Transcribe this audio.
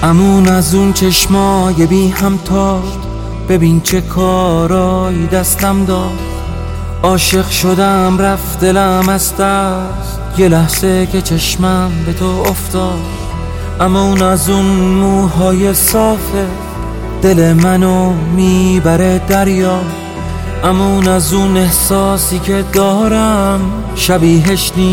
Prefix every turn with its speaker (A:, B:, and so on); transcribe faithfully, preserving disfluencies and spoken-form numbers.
A: امون از اون چشمای بی همتا، ببین چه کارایی دستم داد. عاشق شدم رفت دلم از دست، یه لحظه که چشمم به تو افتاد. امون از اون موهای صافه، دل منو میبره دریا. امون از اون احساسی که دارم، شبیهش نیست